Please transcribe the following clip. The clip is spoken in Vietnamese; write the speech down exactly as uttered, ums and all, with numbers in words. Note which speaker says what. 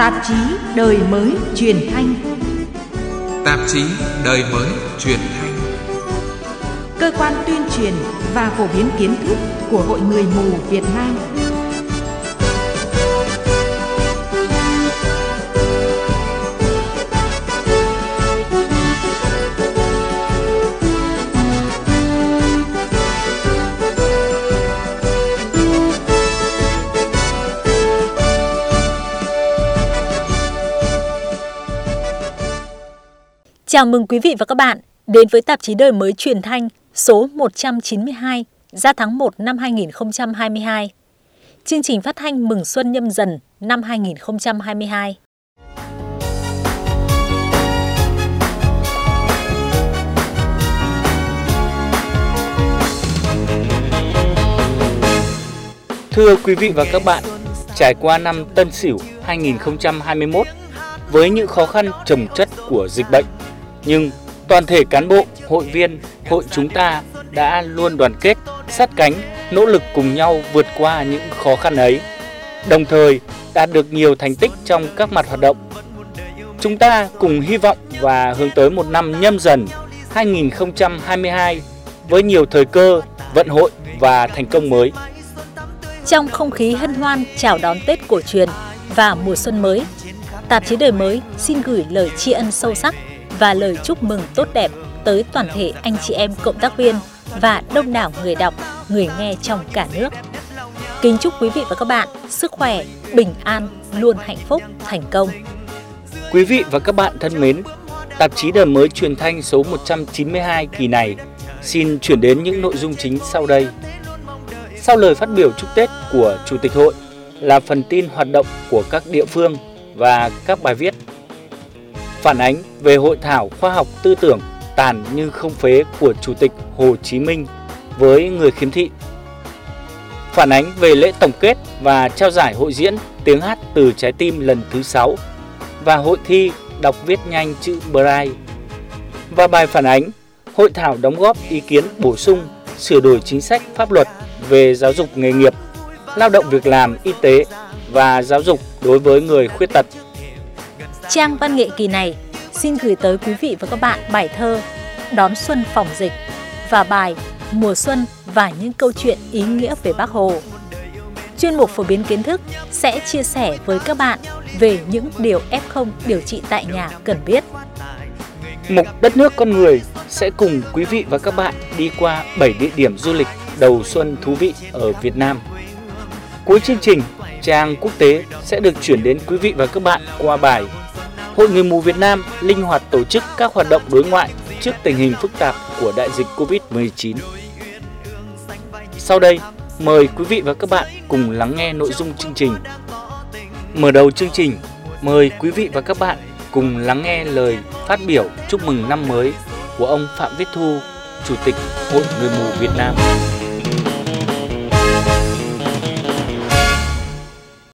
Speaker 1: Tạp chí Đời Mới Truyền Thanh.
Speaker 2: Tạp chí Đời Mới Truyền Thanh,
Speaker 1: cơ quan tuyên truyền và phổ biến kiến thức của Hội Người mù Việt Nam.
Speaker 3: Chào mừng quý vị và các bạn đến với tạp chí Đời Mới Truyền Thanh số một trăm chín mươi hai ra tháng một năm hai nghìn không trăm hai mươi hai. Chương trình phát thanh mừng xuân Nhâm Dần năm hai nghìn không trăm hai mươi hai.
Speaker 4: Thưa quý vị và các bạn, trải qua năm Tân Sửu hai nghìn không trăm hai mươi mốt với những khó khăn chồng chất của dịch bệnh, nhưng toàn thể cán bộ, hội viên, hội chúng ta đã luôn đoàn kết, sát cánh, nỗ lực cùng nhau vượt qua những khó khăn ấy, đồng thời đạt được nhiều thành tích trong các mặt hoạt động. Chúng ta cùng hy vọng và hướng tới một năm Nhâm Dần hai nghìn không trăm hai mươi hai với nhiều thời cơ, vận hội và thành công mới.
Speaker 3: Trong không khí hân hoan chào đón Tết cổ truyền và mùa xuân mới, tạp chí Đời Mới xin gửi lời tri ân sâu sắc và lời chúc mừng tốt đẹp tới toàn thể anh chị em cộng tác viên và đông đảo người đọc, người nghe trong cả nước. Kính chúc quý vị và các bạn sức khỏe, bình an, luôn hạnh phúc, thành công.
Speaker 4: Quý vị và các bạn thân mến, tạp chí Đời Mới Truyền Thanh số một trăm chín mươi hai kỳ này xin chuyển đến những nội dung chính sau đây. Sau lời phát biểu chúc Tết của Chủ tịch Hội là phần tin hoạt động của các địa phương và các bài viết phản ánh về hội thảo khoa học tư tưởng tàn như không phế của Chủ tịch Hồ Chí Minh với người khiếm thị, phản ánh về lễ tổng kết và trao giải hội diễn tiếng hát từ trái tim lần thứ sáu và hội thi đọc viết nhanh chữ Braille, và bài phản ánh hội thảo đóng góp ý kiến bổ sung sửa đổi chính sách pháp luật về giáo dục nghề nghiệp, lao động việc làm, y tế và giáo dục đối với người khuyết tật.
Speaker 3: Trang văn nghệ kỳ này xin gửi tới quý vị và các bạn bài thơ Đón xuân phòng dịch và bài Mùa xuân và những câu chuyện ý nghĩa về Bác Hồ. Chuyên mục phổ biến kiến thức sẽ chia sẻ với các bạn về những điều ép không điều trị tại nhà cần biết.
Speaker 4: Mục Đất nước con người sẽ cùng quý vị và các bạn đi qua bảy địa điểm du lịch đầu xuân thú vị ở Việt Nam. Cuối chương trình, trang quốc tế sẽ được chuyển đến quý vị và các bạn qua bài Hội Người mù Việt Nam linh hoạt tổ chức các hoạt động đối ngoại trước tình hình phức tạp của đại dịch covid mười chín. Sau đây, mời quý vị và các bạn cùng lắng nghe nội dung chương trình. Mở đầu chương trình, mời quý vị và các bạn cùng lắng nghe lời phát biểu chúc mừng năm mới của ông Phạm Viết Thu, Chủ tịch Hội Người mù Việt Nam.